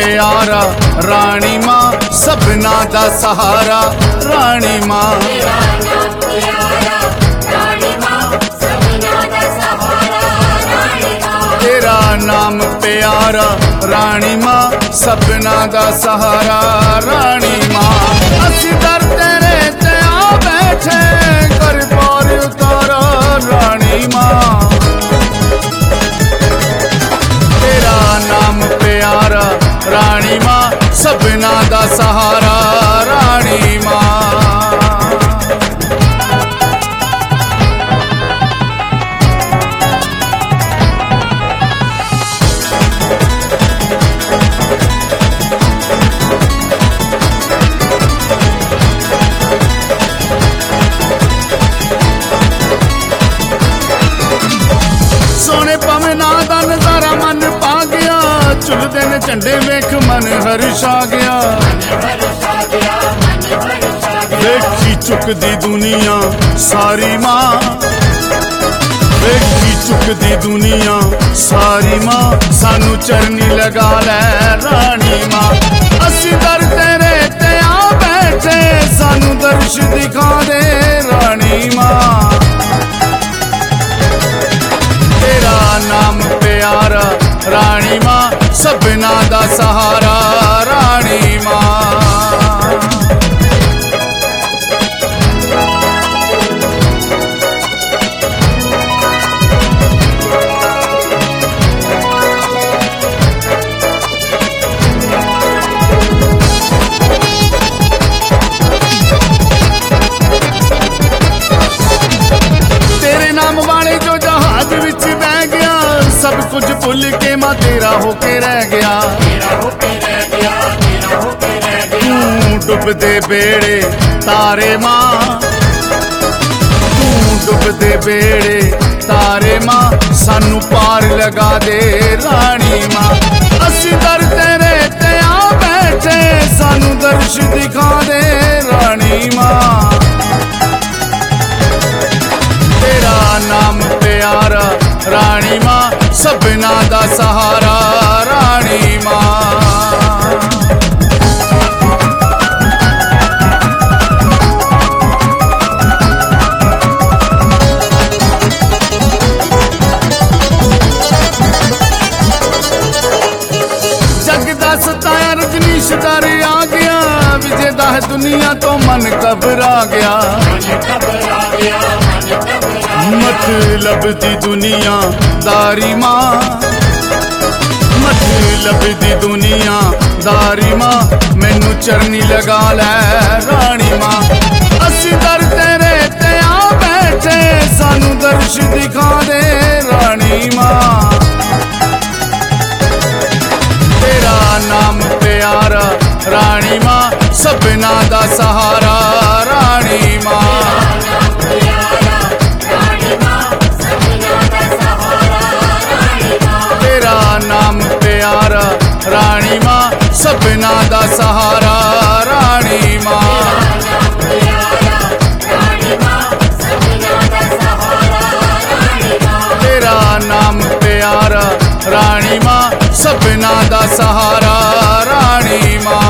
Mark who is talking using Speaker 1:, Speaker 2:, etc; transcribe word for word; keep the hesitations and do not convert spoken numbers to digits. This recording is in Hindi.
Speaker 1: प्यारा रानी मां सबना दा सहारा रानी मां। तेरा नाम प्यारा रानी मां सबना दा सहारा रानी मां। असी दर तेरे ते आ बैठे कर पार उतारा रानी मां। तेरा नाम प्यारा रानी मां सबना दा सहारा रानी मां। सोने पवे ना दा नजारा मन पा गया, चुलदे ने झंडे वेख मन हर्ष आ गया। देखी चुकदी दुनिया सारी मां, देखी चुकदी दुनिया सारी मां, सानू चरनी लगा ले रानी मां। असी दर तेरे ते आ बैठे सानू दर्श दिखा दे रानी मां। तेरा नाम प्यारा रानी मां सबना दा सहारा रानी मां। तेरे नाम वाले जो जहाज विच बह गया, सब कुछ भुल के मां तेरा होके रह गया। तू डुबदे बेड़े तारे मां, तू डुबदे बेड़े तारे मां, सानू पार लगा दे रानी मां। असी दर तेरे ते आ बैठे सानू दर्श दिखा दे रानी मां। तेरा नाम प्यारा रानी मां सबना दा सहारा रानी मां। जगदा सताया रजनीश दर आ गया, विजय दा दुनिया तो मन घबरा गया। मतलब दी दुनिया दारी मां, मतलब दी दुनिया दारी मां, मैनू चरनी लगा ले रानी मां। असी दर तेरे ते आ बैठे सानू दर्श दिखा दे रानी मां। तेरा नाम प्यारा रानी मां सबना दा सहारा रानी मां। तेरा नाम प्यारा रानी मां सबना दा सहारा रानी मां। तेरा नाम प्यारा रानी मां सबना दा सहारा रानी मां।